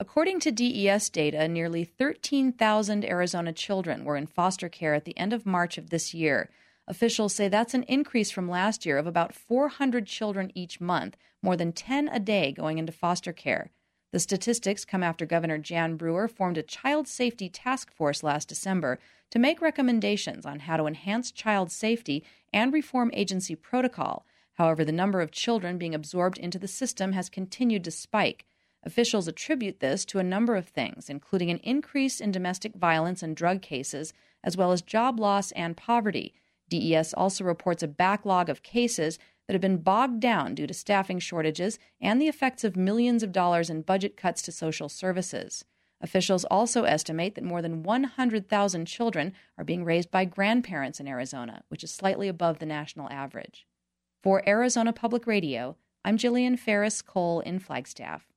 According to DES data, nearly 13,000 Arizona children were in foster care at the end of March of this year. Officials say that's an increase from last year of about 400 children each month, more than 10 a day going into foster care. The statistics come after Governor Jan Brewer formed a child safety task force last December to make recommendations on how to enhance child safety and reform agency protocol. However, the number of children being absorbed into the system has continued to spike. Officials attribute this to a number of things, including an increase in domestic violence and drug cases, as well as job loss and poverty. DES also reports a backlog of cases that have been bogged down due to staffing shortages and the effects of millions of dollars in budget cuts to social services. Officials also estimate that more than 100,000 children are being raised by grandparents in Arizona, which is slightly above the national average. For Arizona Public Radio, I'm Jillian Ferris Cole in Flagstaff.